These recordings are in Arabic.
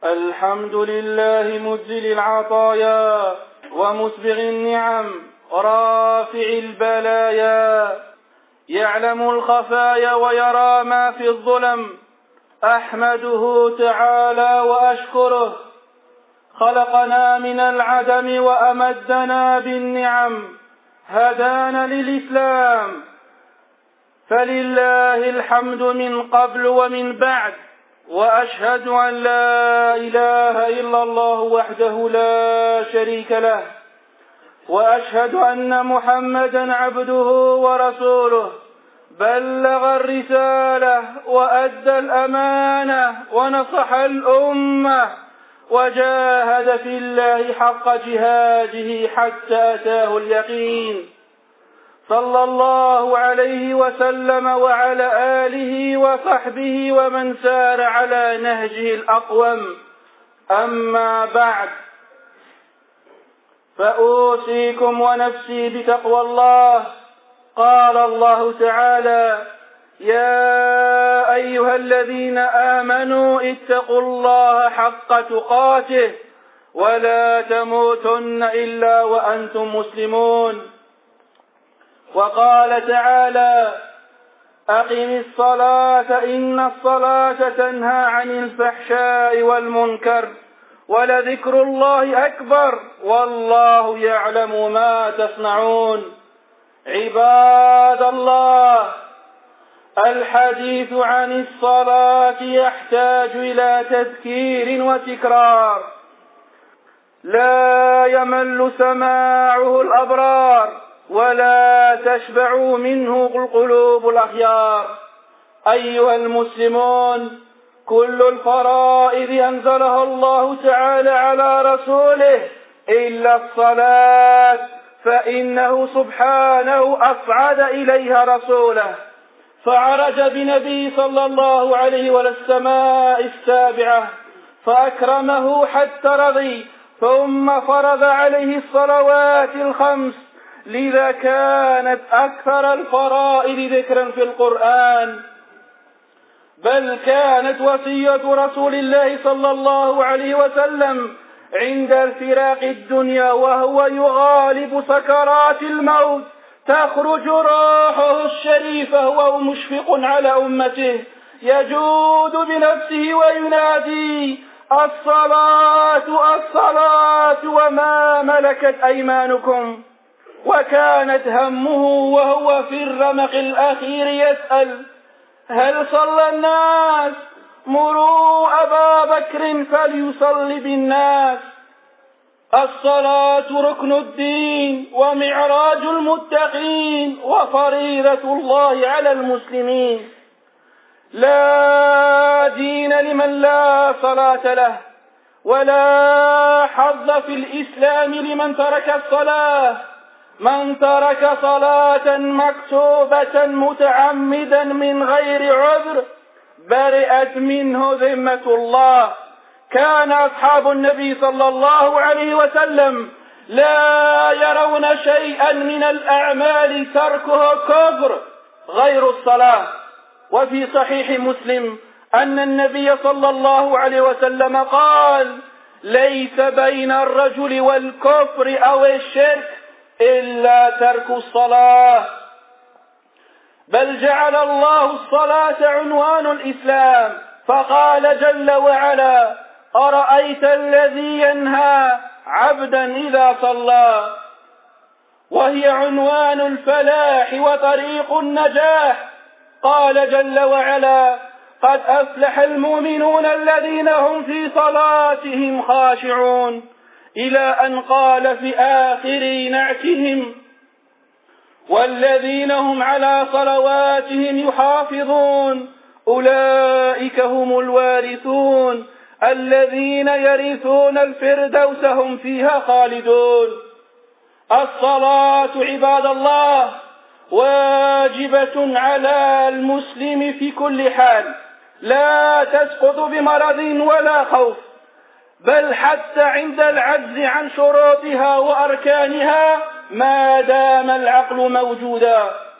الحمد لله مجزل العطايا ومسبغ النعم ورافع البلايا، يعلم الخفايا ويرى ما في الظلم. أحمده تعالى وأشكره، خلقنا من العدم وأمدنا بالنعم، هدانا للإسلام، فلله الحمد من قبل ومن بعد. وأشهد أن لا إله إلا الله وحده لا شريك له، وأشهد أن محمدا عبده ورسوله، بلغ الرسالة وأدى الأمانة ونصح الأمة، وجاهد في الله حق جهاده حتى أتاه اليقين، صلى الله عليه وسلم وعلى آله وصحبه ومن سار على نهجه الأقوم. أما بعد، فأوصيكم ونفسي بتقوى الله. قال الله تعالى: يا أيها الذين آمنوا اتقوا الله حق تقاته ولا تموتن إلا وأنتم مسلمون. وقال تعالى: أقم الصلاة إن الصلاة تنهى عن الفحشاء والمنكر ولذكر الله أكبر والله يعلم ما تصنعون. عباد الله، الحديث عن الصلاة يحتاج إلى تذكير وتكرار، لا يمل سماعه الأبرار ولا تشبع منه القلوب الأخيار. أيها المسلمون، كل الفرائض أنزلها الله تعالى على رسوله إلا الصلاة، فإنه سبحانه أصعد إليها رسوله، فعرج بنبي صلى الله عليه وسلم السماء السابعة فأكرمه حتى رضي، ثم فرض عليه الصلوات الخمس، لذا كانت أكثر الفرائض ذكرا في القرآن، بل كانت وصية رسول الله صلى الله عليه وسلم عند الفراق الدنيا وهو يغالب سكرات الموت تخرج روحه الشريفة وهو مشفق على أمته، يجود بنفسه وينادي: الصلاة الصلاة وما ملكت أيمانكم. وكانت همه وهو في الرمق الأخير يسأل: هل صلى الناس؟ مروا أبا بكر فليصلي بالناس. الصلاة ركن الدين ومعراج المتقين وفريضة الله على المسلمين، لا دين لمن لا صلاة له، ولا حظ في الإسلام لمن ترك الصلاة. من ترك صلاة مكتوبة متعمدا من غير عذر برئت منه ذمة الله. كان أصحاب النبي صلى الله عليه وسلم لا يرون شيئا من الأعمال تركه كفر غير الصلاة. وفي صحيح مسلم أن النبي صلى الله عليه وسلم قال: ليس بين الرجل والكفر أو الشرك إلا ترك الصلاة، بل جعل الله الصلاة عنوان الإسلام، فقال جل وعلا: أرأيت الذي ينهى عبدا إذا صلى، وهي عنوان الفلاح وطريق النجاح. قال جل وعلا: قد أفلح المؤمنون الذين هم في صلاتهم خاشعون، إلى أن قال في آخر نعتهم: والذين هم على صلواتهم يحافظون أولئك هم الوارثون الذين يرثون الفردوس هم فيها خالدون. الصلاة عباد الله واجبة على المسلم في كل حال، لا تسقط بمرض ولا خوف، بل حتى عند العجز عن شروطها وأركانها ما دام العقل موجودا،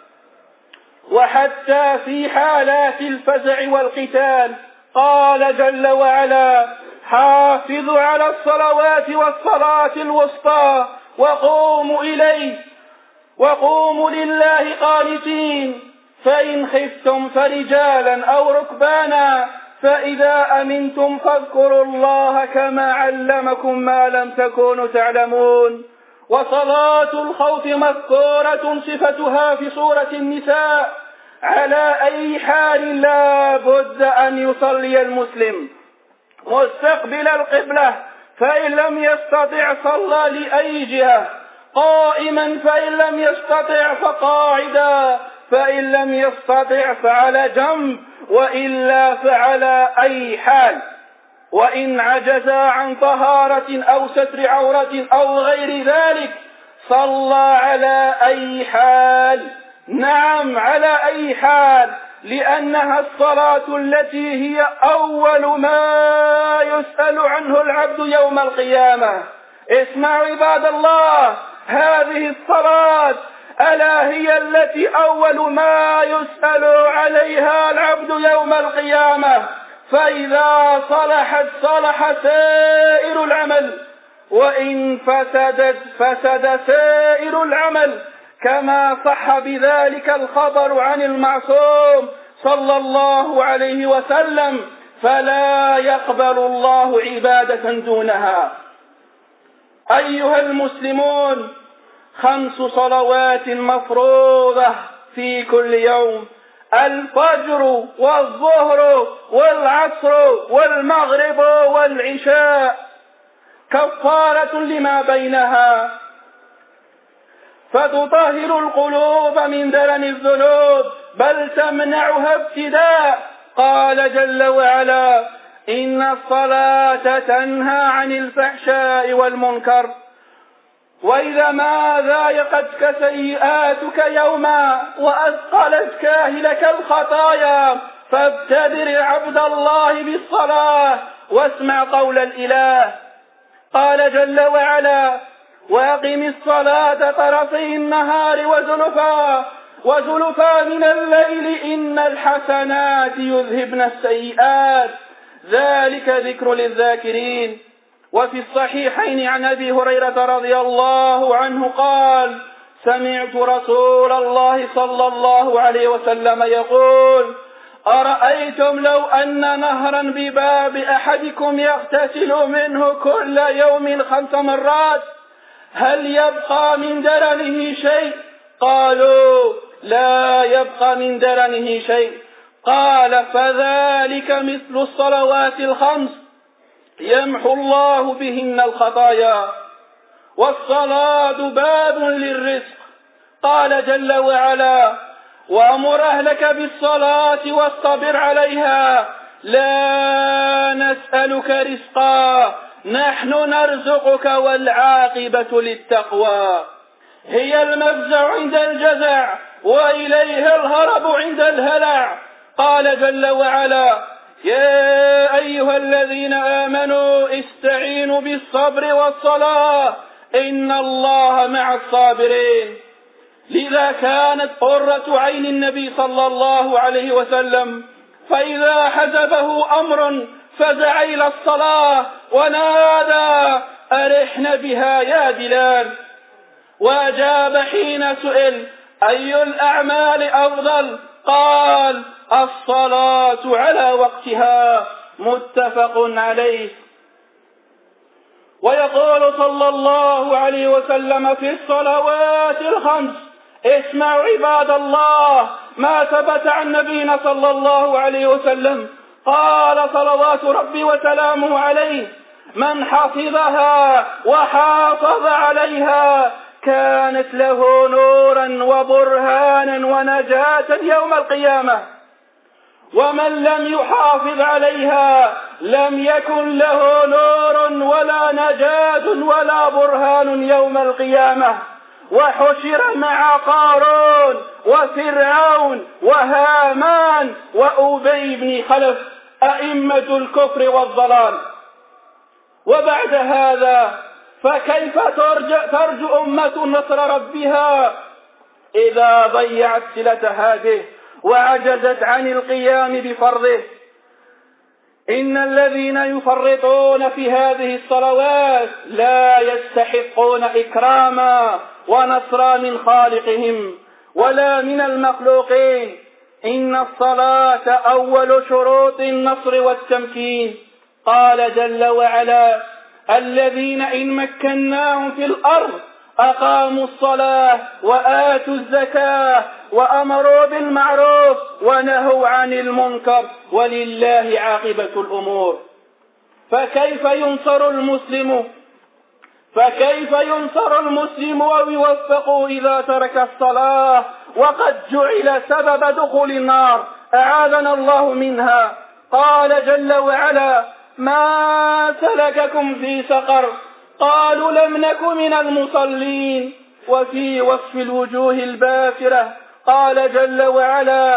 وحتى في حالات الفزع والقتال. قال جل وعلا: حافظوا على الصلوات والصلاة الوسطى وقوموا إليه وقوموا لله قانتين، فإن خفتم فرجالا أو ركبانا، فإذا أمنتم فاذكروا الله كما علمكم ما لم تكونوا تعلمون. وصلاة الخوف مذكورة صفتها في سورة النساء. على أي حال لا بد أن يصلي المسلم مستقبل القبلة، فإن لم يستطع صلى لأي جهة، قائما فإن لم يستطع فقاعدا، فإن لم يستطع فعلى جنب، وإلا فعلى أي حال. وإن عجز عن طهارة أو ستر عورة أو غير ذلك صلى على أي حال. نعم على أي حال، لأنها الصلاة التي هي أول ما يسأل عنه العبد يوم القيامة. اسمعوا عباد الله، هذه الصلاة ألا هي التي أول ما يسأل عليها العبد يوم القيامة، فإذا صلحت صلح سائر العمل، وإن فسدت فسد سائر العمل، كما صح بذلك الخبر عن المعصوم صلى الله عليه وسلم، فلا يقبل الله عبادة دونها. أيها المسلمون، 5 صلوات مفروضة في كل يوم: الفجر والظهر والعصر والمغرب والعشاء، كفارة لما بينها، فتطهر القلوب من درن الذنوب، بل تمنعها ابتداء. قال جل وعلا: إن الصلاة تنهى عن الفحشاء والمنكر، وإذا ما ضايقتك سيئاتك يوما وأثقلتك أهلك الخطايا فابتدر عبد الله بالصلاة واسمع قول الإله. قال جل وعلا: وأقم الصلاة طرفي النهار وزلفا من الليل إن الحسنات يذهبن السيئات، ذلك ذكر للذاكرين. وفي الصحيحين عن أبي هريرة رضي الله عنه قال: سمعت رسول الله صلى الله عليه وسلم يقول: أرأيتم لو أن نهرا بباب أحدكم يغتسل منه كل يوم 5 مرات هل يبقى من درنه شيء؟ قالوا: لا يبقى من درنه شيء. قال: فذلك مثل الصلوات 5 يمحو الله بهن الخطايا. والصلاة باب للرزق. قال جل وعلا: وأمر أهلك بالصلاة واصطبر عليها لا نسألك رزقا نحن نرزقك والعاقبة للتقوى. هي المفزع عند الجزع وإليها الهرب عند الهلع. قال جل وعلا: يا أيها الذين آمنوا استعينوا بالصبر والصلاة إن الله مع الصابرين. لذا كانت قرة عين النبي صلى الله عليه وسلم، فإذا حزبه أمر فزع إلى الصلاة ونادى: أرحنا بها يا بلال. وأجاب حين سئل: أي الأعمال أفضل؟ قال: الصلاة على وقتها. متفق عليه. ويقول صلى الله عليه وسلم في الصلوات 5: اسمعوا عباد الله ما ثبت عن نبينا صلى الله عليه وسلم. قال صلوات ربي وسلامه عليه: من حفظها وحافظ عليها كانت له نورا وبرهانا ونجاة يوم القيامة، ومن لم يحافظ عليها لم يكن له نور ولا نجاة ولا برهان يوم القيامة، وحشر مع قارون وفرعون وهامان وأبي بن خلف أئمة الكفر والضلال. وبعد هذا فكيف ترجو أمة نصر ربها إذا ضيعت صلتها به وعجزت عن القيام بفرضه؟ إن الذين يفرطون في هذه الصلوات لا يستحقون إكراما ونصرا من خالقهم ولا من المخلوقين. إن الصلاة أول شروط النصر والتمكين. قال جل وعلا: الذين إن مكناهم في الأرض أقاموا الصلاة وآتوا الزكاة وأمروا بالمعروف ونهوا عن المنكر ولله عاقبة الأمور. فكيف ينصر المسلم ويوفق إذا ترك الصلاة وقد جعل سبب دخول النار، أعاذنا الله منها. قال جل وعلا: ما سلككم في سقر؟ قالوا لم نك من المصلين. وفي وصف الوجوه الباسرة قال جل وعلا: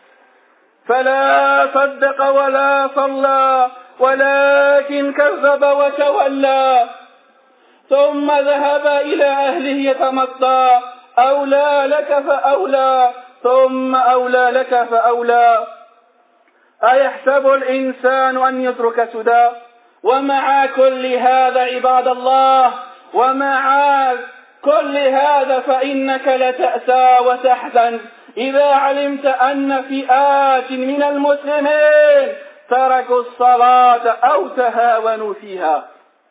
فلا صدق ولا صلى ولكن كذب وتولى ثم ذهب إلى أهله يتمطى أولى لك فأولى ثم أولى لك فأولى. أيحسب الإنسان أن يترك سدى؟ ومع كل هذا عباد الله، ومع كل هذا فإنك لتأسى وتحزن إذا علمت أن فئات من المسلمين تركوا الصلاة أو تهاونوا فيها.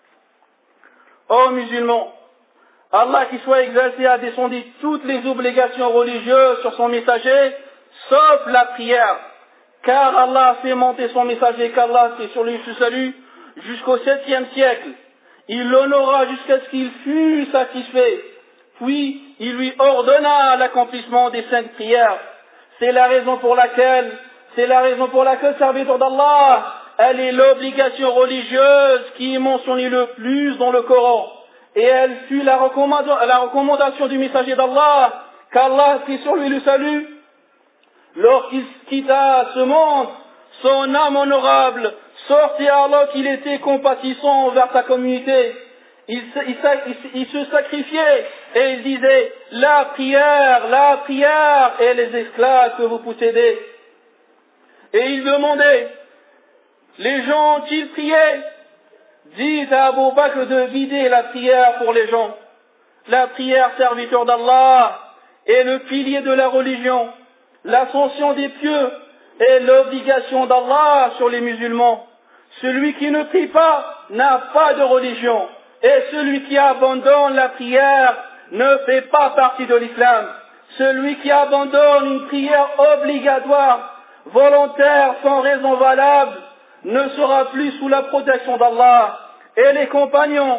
Ô musulmans, Allah qui soit exalté a descendu toutes les obligations religieuses sur son messager, sauf la prière, car Allah a fait monter son messager, qu'Allah c'est sur lui ce salut, jusqu'au 7e siècle. Il l'honora jusqu'à ce qu'il fût satisfait. Puis, il lui ordonna l'accomplissement des 5 prières. C'est la raison pour laquelle, serviteur d'Allah, elle est l'obligation religieuse qui est mentionnée le plus dans le Coran. Et elle fut la recommandation du messager d'Allah, qu'Allah prit sur lui le salut, lorsqu'il quitta ce monde, son âme honorable sortit alors qu'il était compatissant envers sa communauté. Il se sacrifiait et il disait: la prière et les esclaves que vous possédez. Et il demandait: les gens ont-ils prié? Dit à Abu Bakr de vider la prière pour les gens. La prière, serviteur d'Allah, est le pilier de la religion. L'ascension des pieux est l'obligation d'Allah sur les musulmans. Celui qui ne prie pas n'a pas de religion. Et celui qui abandonne la prière ne fait pas partie de l'islam. Celui qui abandonne une prière obligatoire, volontaire, sans raison valable, ne sera plus sous la protection d'Allah. Et les compagnons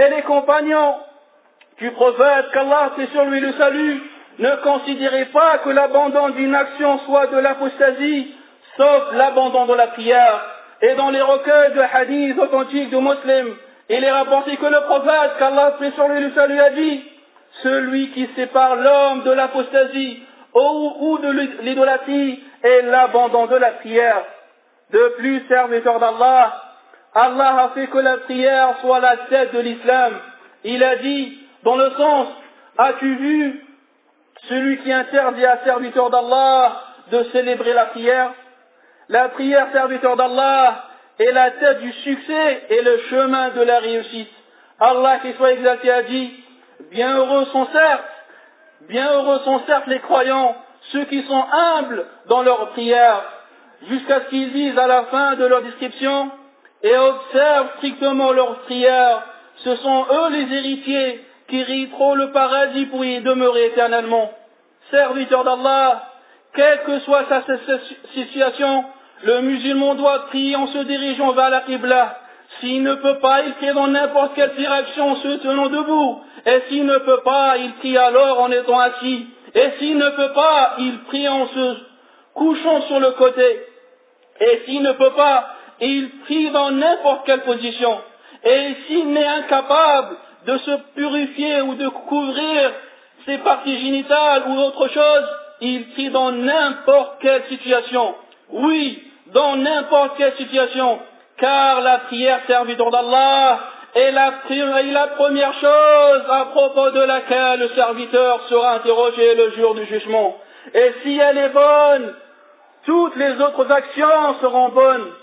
du prophète, qu'Allah c'est sur lui le salut, ne considérez pas que l'abandon d'une action soit de l'apostasie, sauf l'abandon de la prière. Et dans les recueils de hadiths authentiques de musulmans, il est rapporté que le prophète, qu'Allah fait sur lui le salut, a dit: celui qui sépare l'homme de l'apostasie ou de l'idolâtrie est l'abandon de la prière. De plus, serviteur d'Allah, Allah a fait que la prière soit la tête de l'islam. Il a dit, dans le sens: as-tu vu celui qui interdit à serviteur d'Allah de célébrer la prière? La prière, serviteur d'Allah, est la tête du succès et le chemin de la réussite. Allah qui soit exalté a dit: bienheureux sont certes les croyants, ceux qui sont humbles dans leur prière, jusqu'à ce qu'ils disent à la fin de leur description: et observent strictement leur prière, ce sont eux les héritiers qui hériteront le paradis pour y demeurer éternellement. Serviteur d'Allah, quelle que soit sa situation, le musulman doit prier en se dirigeant vers la Qibla. S'il ne peut pas, il prie dans n'importe quelle direction en se tenant debout. Et s'il ne peut pas, il prie alors en étant assis. Et s'il ne peut pas, il prie en se couchant sur le côté. Et s'il ne peut pas, il prie dans n'importe quelle position. Et s'il n'est incapable de se purifier ou de couvrir ses parties génitales ou autre chose, il prie dans n'importe quelle situation. Oui, dans n'importe quelle situation, car la prière, serviteur d'Allah, est la première chose à propos de laquelle le serviteur sera interrogé le jour du jugement. Et si elle est bonne, toutes les autres actions seront bonnes.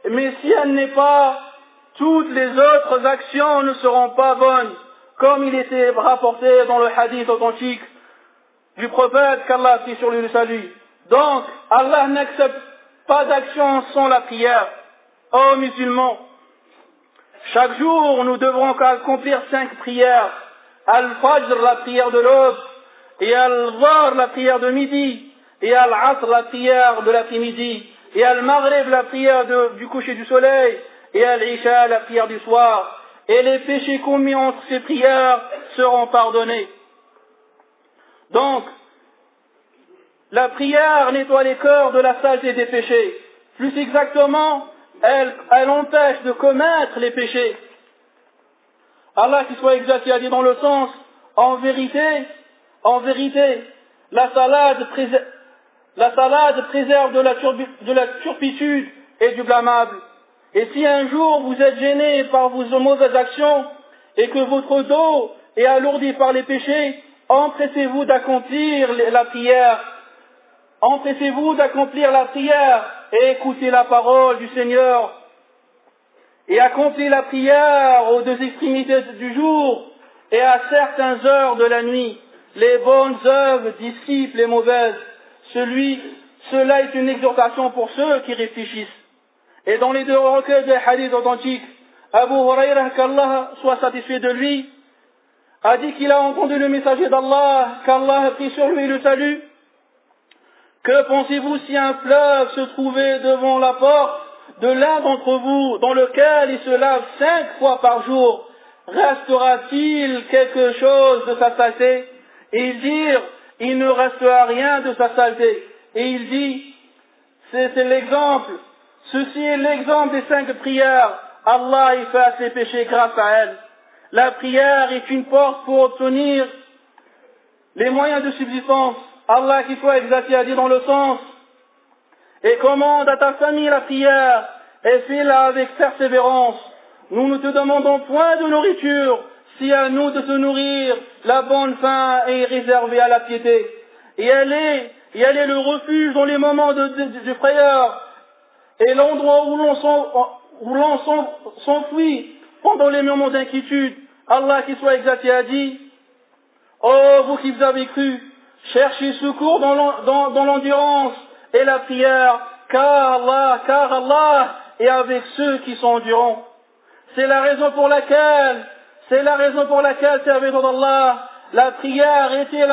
Mais si elle n'est pas, toutes les autres actions ne seront pas bonnes, comme il était rapporté dans le hadith authentique du prophète qu'Allah prie sur lui le salut. Donc, Allah n'accepte pas d'action sans la prière. Ô musulmans, chaque jour nous devrons accomplir 5 prières. Al-Fajr, la prière de l'aube, et Al-Dhuhr, la prière de midi, et Al-Asr, la prière de l'après-midi, et Al-Maghrib, la prière du coucher du soleil, et Al-Isha, la prière du soir. Et les péchés commis entre ces prières seront pardonnés. Donc, la prière nettoie les cœurs de la saleté des péchés. Plus exactement, elle empêche de commettre les péchés. Allah qui soit exact a dit dans le sens, en vérité, la salade préserve de la turpitude et du blâmable. Et si un jour vous êtes gêné par vos mauvaises actions et que votre dos est alourdi par les péchés, empressez-vous d'accomplir la prière. Empressez-vous d'accomplir la prière et écoutez la parole du Seigneur. Et accomplis la prière aux 2 extrémités du jour et à certaines heures de la nuit. Les bonnes œuvres dissipent les mauvaises. Cela est une exhortation pour ceux qui réfléchissent. Et dans les 2 recueils des hadiths authentiques, Abu Hurayrah, qu'Allah soit satisfait de lui, a dit qu'il a entendu le messager d'Allah, qu'Allah a pris sur lui le salut. Que pensez-vous si un fleuve se trouvait devant la porte de l'un d'entre vous, dans lequel il se lave 5 fois par jour? Restera-t-il quelque chose de sa saleté? Et ils dirent, il ne restera rien de sa saleté. Et il dit, c'est l'exemple. Ceci est l'exemple des 5 prières. Allah efface les péchés grâce à elles. La prière est une porte pour obtenir les moyens de subsistance. Allah qui soit exact a dit dans le sens, et commande à ta famille la prière, et fais-la avec persévérance. Nous ne te demandons point de nourriture, si à nous de te nourrir, la bonne faim est réservée à la piété. Et elle est le refuge dans les moments de frayeur, et l'endroit où l'on s'enfuit pendant les moments d'inquiétude. Allah qui soit exact a dit, ô vous qui vous avez cru, cherchez secours dans l'endurance et la prière, car Allah est avec ceux qui sont endurants. C'est la raison pour laquelle, serviteur d'Allah, la prière était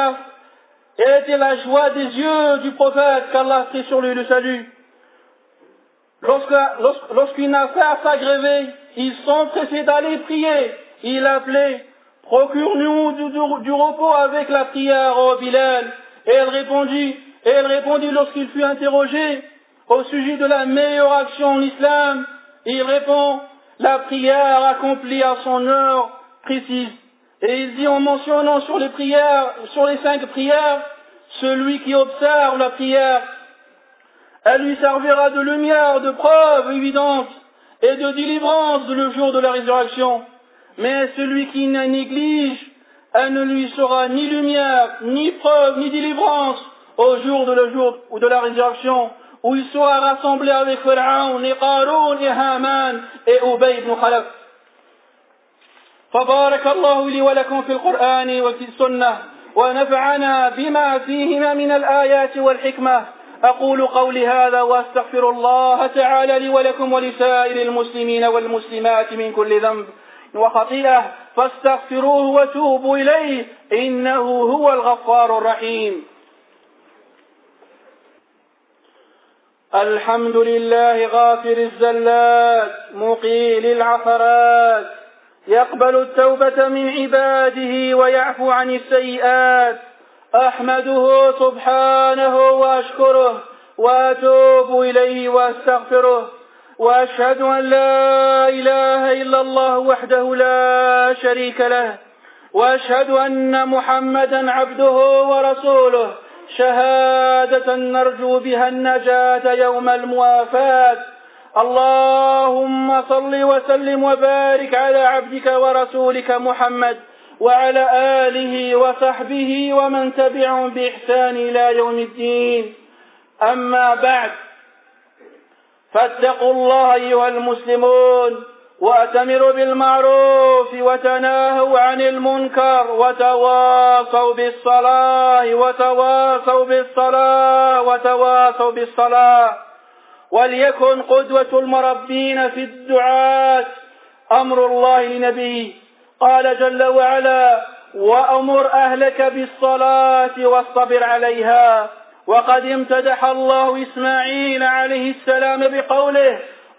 la joie des yeux du prophète, qu'Allah prie sur lui le salut. Lorsqu'une affaire s'aggravait, il s'empressait d'aller prier. Il appelait, procure-nous du repos avec la prière, ô Bilal. Et elle répondit lorsqu'il fut interrogé au sujet de la meilleure action en islam. Il répond, la prière accomplie à son heure précise. Et il dit en mentionnant sur les 5 prières, celui qui observe la prière, elle lui servira de lumière, de preuve évidente et de délivrance le jour de la résurrection. Mais celui qui la néglige, elle ne lui sera ni lumière, ni preuve, ni délivrance au jour de la résurrection, où il sera rassemblé avec Pharaon, et Qaroun, et Haman, et Ubay ibn Khalaf. فبارك الله لي ولكم في القرآن وفي السنة ونفعنا بما فيهما من الآيات والحكمة. أقول قولي هذا وأستغفر الله تعالى لي ولكم ولسائر المسلمين والمسلمات من كل ذنب وخطيئة فاستغفروه وتوبوا إليه إنه هو الغفار الرحيم. الحمد لله غافر الزلات مقيل العثرات يقبل التوبة من عباده ويعفو عن السيئات. أحمده سبحانه وأشكره وأتوب إليه وأستغفره وأشهد أن لا إله إلا الله وحده لا شريك له وأشهد أن محمدا عبده ورسوله شهادة نرجو بها النجاة يوم الموافاة. اللهم صل وسلم وبارك على عبدك ورسولك محمد وعلى آله وصحبه ومن تبعهم بإحسان إلى يوم الدين. أما بعد فاتقوا الله أيها المسلمون، وأتمروا بالمعروف وتناهوا عن المنكر، وتواصوا بالصلاة وتواصوا بالصلاة. وليكن قدوة المربين في الدعاة أمر الله لنبيه، قال جل وعلا: وأمر أهلك بالصلاة واصطبر عليها. وقد امتدح الله إسماعيل عليه السلام بقوله: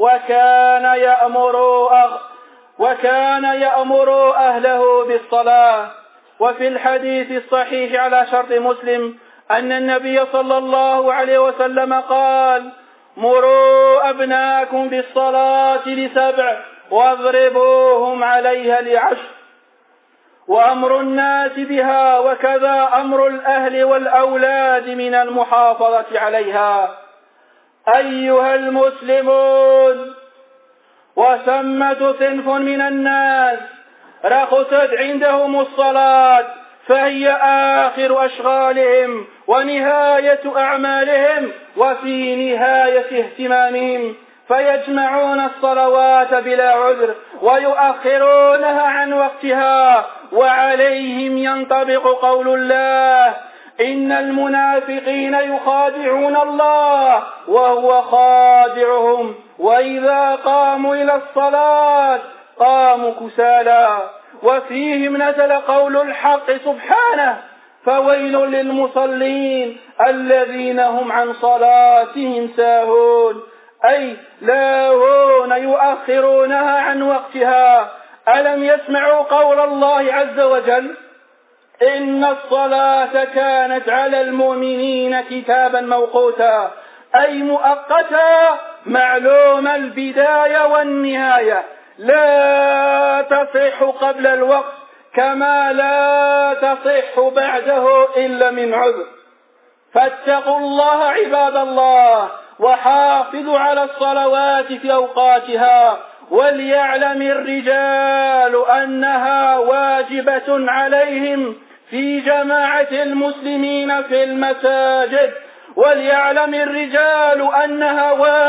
وكان يأمر أهله بالصلاة. وفي الحديث الصحيح على شرط مسلم أن النبي صلى الله عليه وسلم قال: مروا أبناءكم بالصلاة ل7 واضربوهم عليها ل10. وأمر الناس بها وكذا أمر الأهل والأولاد من المحافظة عليها. أيها المسلمون، وثمة صنف من الناس رخصت عندهم الصلاة، فهي آخر أشغالهم ونهاية أعمالهم وفي نهاية اهتمامهم، فيجمعون الصلوات بلا عذر ويؤخرونها عن وقتها، وعليهم ينطبق قول الله: إن المنافقين يخادعون الله وهو خادعهم وإذا قاموا إلى الصلاة قاموا كسالى. وفيهم نزل قول الحق سبحانه: فويل للمصلين الذين هم عن صلاتهم ساهون، أي لاهون يؤخرونها عن وقتها. ألم يسمعوا قول الله عز وجل: إن الصلاة كانت على المؤمنين كتابا موقوتا، أي مؤقتا معلوم البداية والنهاية، لا تصح قبل الوقت كما لا تصح بعده إلا من عذر. فاتقوا الله عباد الله، وحافظوا على الصلوات في أوقاتها، وليعلم الرجال أنها واجبة عليهم في جماعة المسلمين في المساجد، وليعلم الرجال أنها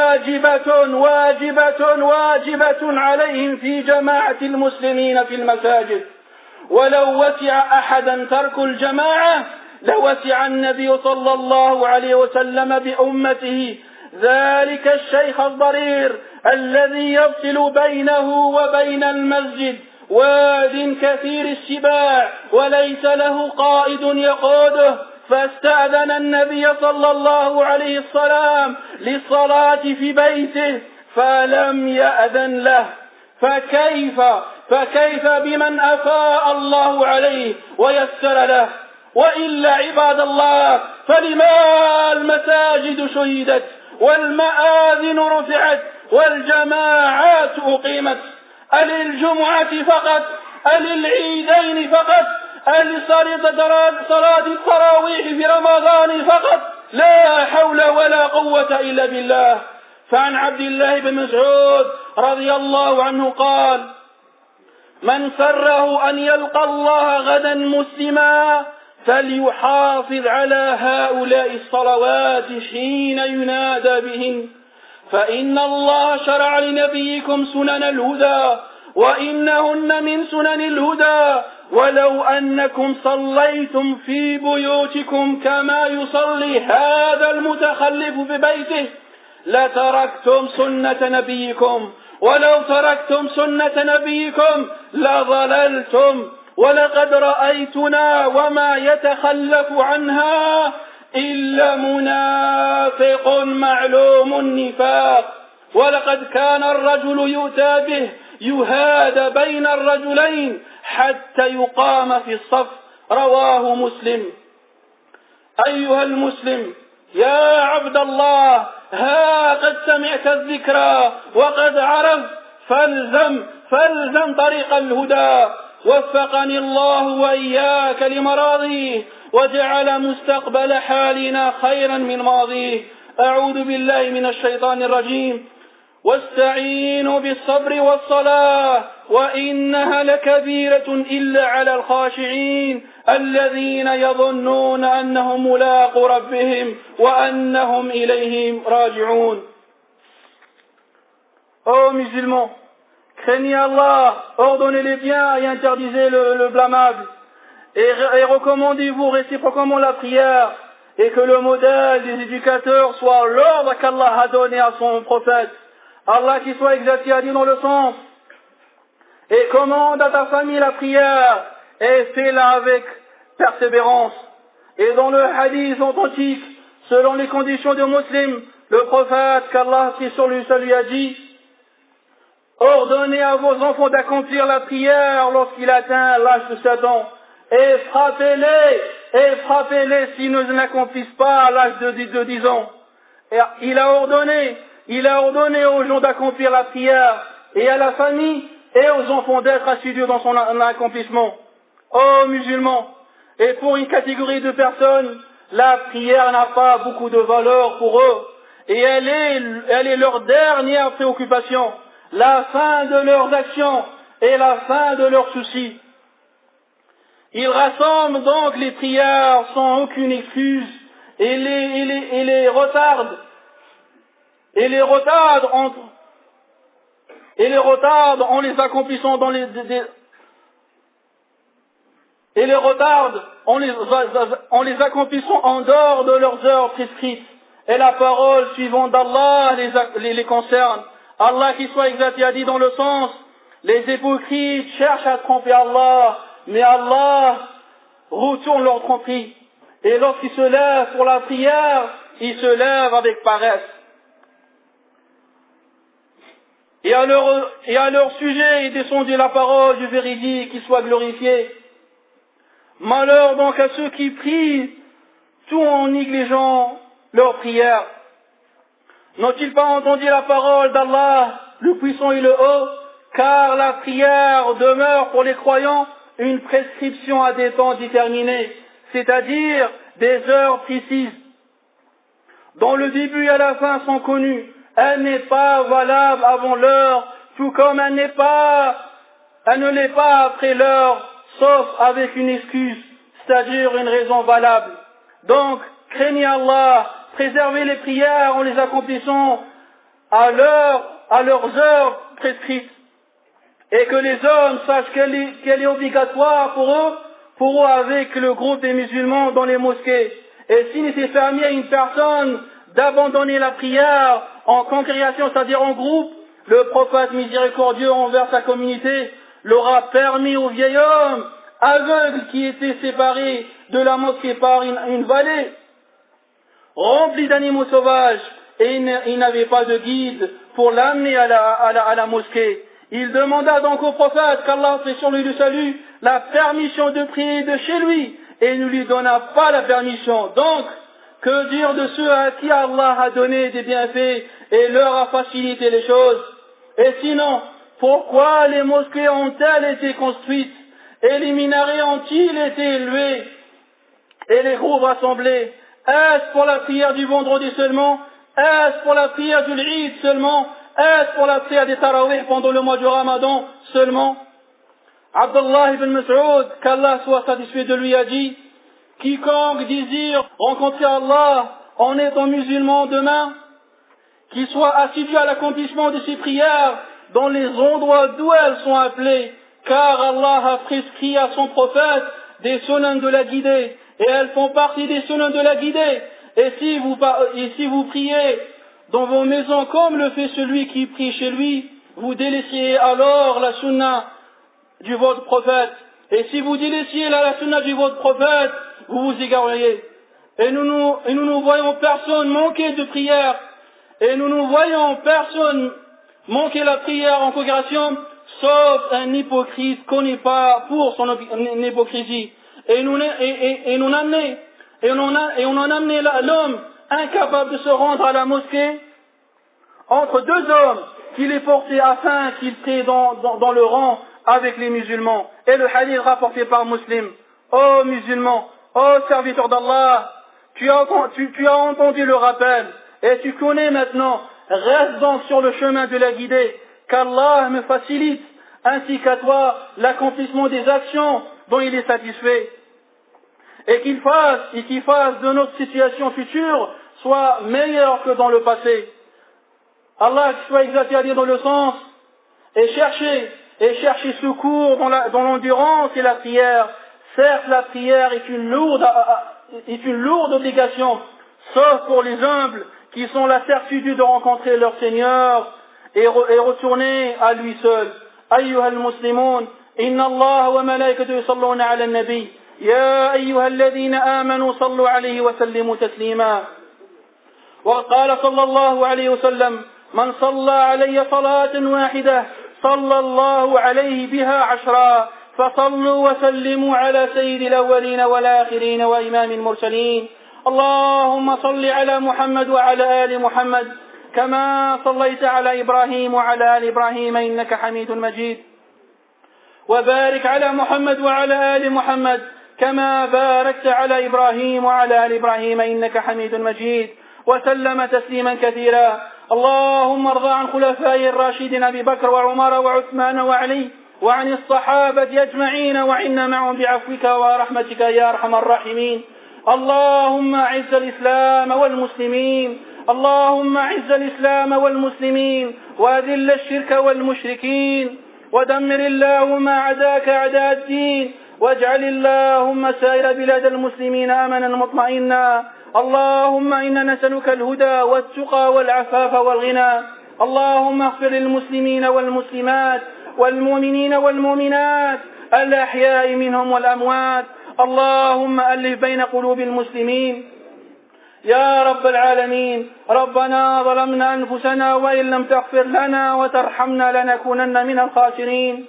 واجبة عليهم في جماعة المسلمين في المساجد. ولو وسع أحدا ترك الجماعة لوسع النبي صلى الله عليه وسلم بأمته ذلك الشيخ الضرير الذي يفصل بينه وبين المسجد واد كثير السباع وليس له قائد يقوده، فاستأذن النبي صلى الله عليه وسلم للصلاة في بيته فلم يأذن له، فكيف بمن أفاء الله عليه ويسر له؟ وإلا عباد الله، فلما المساجد شهدت والمآذن رفعت والجماعات أقيمت؟ أللجمعة فقط؟ أللعيدين فقط؟ صلاة التراويح في رمضان فقط؟ لا حول ولا قوة إلا بالله. فعن عبد الله بن مسعود رضي الله عنه قال: من سره أن يلقى الله غدا مسلما فليحافظ على هؤلاء الصلوات حين ينادى بهن، فإن الله شرع لنبيكم سنن الهدى وإنهن من سنن الهدى، ولو أنكم صليتم في بيوتكم كما يصلي هذا المتخلف ببيته لتركتم سنة نبيكم، ولو تركتم سنة نبيكم لضللتم. ولقد رأيتنا وما يتخلف عنها إلا منافق معلوم النفاق، ولقد كان الرجل يؤتى به يهاد بين الرجلين حتى يقام في الصف، رواه مسلم. أيها المسلم يا عبد الله، ها قد سمعت الذكرى وقد عرفت، فالزم طريق الهدى. وفقني الله وإياك لمراضيه وجعل مستقبل حالنا خيرا من ماضيه. أعوذ بالله من الشيطان الرجيم. واستعينوا بالصبر والصلاة وإنها لكبيرة إلا على الخاشعين الذين يظنون أنهم ملاقو ربهم وأنهم إليهم راجعون. Ô musulmans, craignez Allah, ordonnez les biens et interdisez le blâmable. Et recommandez-vous réciproquement la prière, et que le modèle des éducateurs soit l'ordre qu'Allah a donné à son prophète. Allah qui soit exalté a dit dans le sens, et commande à ta famille la prière, et fais-la avec persévérance. Et dans le hadith authentique, selon les conditions de Muslim, le prophète qu'Allah prie sur lui, ça lui a dit, ordonnez à vos enfants d'accomplir la prière lorsqu'il atteint l'âge de 7 ans, et frappez-les s'ils ne l'accomplissent pas à l'âge de 10 ans. Et il a ordonné aux gens d'accomplir la prière, et à la famille et aux enfants d'être assidus dans son accomplissement. Ô musulmans, et pour une catégorie de personnes, la prière n'a pas beaucoup de valeur pour eux, et elle est leur dernière préoccupation, la fin de leurs actions et la fin de leurs soucis. Ils rassemblent donc les prières sans aucune excuse et les retardent en les accomplissant en les accomplissant en dehors de leurs heures prescrites. Et la parole suivante d'Allah les concerne. Allah qui soit exalté a dit dans le sens, les hypocrites cherchent à tromper Allah, mais Allah retourne leur tromperie. Et lorsqu'ils se lèvent pour la prière, ils se lèvent avec paresse. Et à leur sujet est descendue la parole du véridique qui soit glorifié. Malheur donc à ceux qui prient tout en négligeant leur prière. N'ont-ils pas entendu la parole d'Allah, le puissant et le haut, car la prière demeure pour les croyants une prescription à des temps déterminés, c'est-à-dire des heures précises, dont le début et la fin sont connus. Elle n'est pas valable avant l'heure, tout comme elle ne l'est pas après l'heure, sauf avec une excuse, c'est-à-dire une raison valable. Donc, craignez Allah, préservez les prières en les accomplissant à leurs heures prescrites, et que les hommes sachent qu'elle est obligatoire pour eux avec le groupe des musulmans dans les mosquées. Et s'il n'était permis à une personne d'abandonner la prière en congrégation, c'est-à-dire en groupe, le prophète miséricordieux envers sa communauté l'aura permis au vieil homme aveugle qui était séparé de la mosquée par une vallée remplie d'animaux sauvages, et il n'avait pas de guide pour l'amener à la mosquée. Il demanda donc au prophète qu'Allah fait sur lui le salut la permission de prier de chez lui, et il ne lui donna pas la permission. Donc, que dire de ceux à qui Allah a donné des bienfaits et leur a facilité les choses? Et sinon, pourquoi les mosquées ont-elles été construites, et les minarets ont-ils été élevés, et les groupes rassemblés? Est-ce pour la prière du vendredi seulement? Est-ce pour la prière du Eid seulement? Est-ce pour la prière des Tarawih pendant le mois du Ramadan seulement? Abdullah ibn Mas'ud, qu'Allah soit satisfait de lui, a dit, quiconque désire rencontrer Allah en étant musulman demain, qu'il soit assidu à l'accomplissement de ses prières dans les endroits d'où elles sont appelées, car Allah a prescrit à son prophète des sunnahs de la guidée, et elles font partie des sunnahs de la guidée. Et si vous priez dans vos maisons comme le fait celui qui prie chez lui, vous délaissiez alors la sunnah du votre prophète. Et si vous délaissiez la sunnah du votre prophète, vous vous égareriez. Et nous ne voyons personne manquer de prière. Et nous ne voyons personne manquer la prière en congrégation, sauf un hypocrite qu'on n'est pas pour son hypocrisie. Et on en a amené l'homme incapable de se rendre à la mosquée entre deux hommes qui les portaient afin qu'ils étaient dans le rang avec les musulmans. Et le hadith rapporté par Muslim. Ô musulmans, ô serviteurs d'Allah, tu as entendu le rappel et tu connais maintenant, reste donc sur le chemin de la guidée, qu'Allah me facilite ainsi qu'à toi l'accomplissement des actions dont il est satisfait, et qu'il fasse de notre situation future soit meilleure que dans le passé. Allah qu'il soit exalté à dire dans le sens, et chercher secours dans l'endurance et la prière. Certes, la prière est une lourde obligation, sauf pour les humbles qui sont la certitude de rencontrer leur Seigneur et retourner à lui seul. أيها المسلمون إن الله وملائكته يصلون على النبي يا أيها الذين آمنوا صلوا عليه وسلموا تسليما. وقال صلى الله عليه وسلم من صلى علي صلاة واحدة صلى الله عليه بها 10. فصلوا وسلموا على سيد الأولين والآخرين وإمام المرسلين. اللهم صل على محمد وعلى آل محمد كما صليت على إبراهيم وعلى آل إبراهيم إنك حميد مجيد. وبارك على محمد وعلى آل محمد كما باركت على إبراهيم وعلى آل إبراهيم إنك حميد مجيد. وسلم تسليما كثيرا. اللهم ارض عن خلفاء الراشدين أبي بكر وعمر وعثمان وعلي وعن الصحابة أجمعين وعنا معهم بعفوك ورحمتك يا أرحم الراحمين. اللهم أعز الإسلام والمسلمين اللهم أعز الإسلام والمسلمين وأذل الشرك والمشركين ودمر اللهم أعداءك أعداء الدين واجعل اللهم سائر بلاد المسلمين آمنا مطمئنا. اللهم إنا نسألك الهدى والتقى والعفاف والغنى. اللهم اغفر للمسلمين والمسلمات والمؤمنين والمؤمنات الأحياء منهم والأموات. اللهم ألف بين قلوب المسلمين يا رب العالمين. ربنا ظلمنا أنفسنا وإن لم تغفر لنا وترحمنا لنكونن من الخاسرين.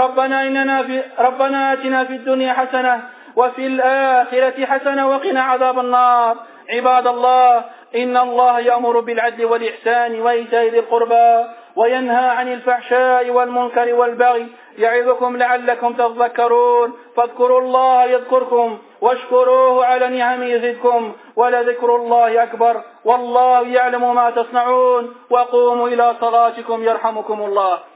ربنا آتنا في الدنيا حسنة وفي الآخرة حسنة وقنا عذاب النار. عباد الله إن الله يأمر بالعدل والإحسان وإيتاء ذي القربى وينهى عن الفحشاء والمنكر والبغي يعظكم لعلكم تذكرون. فاذكروا الله يذكركم واشكروه على نعمه يزدكم ولذكر الله أكبر والله يعلم ما تصنعون. وقوموا إلى صلاتكم يرحمكم الله.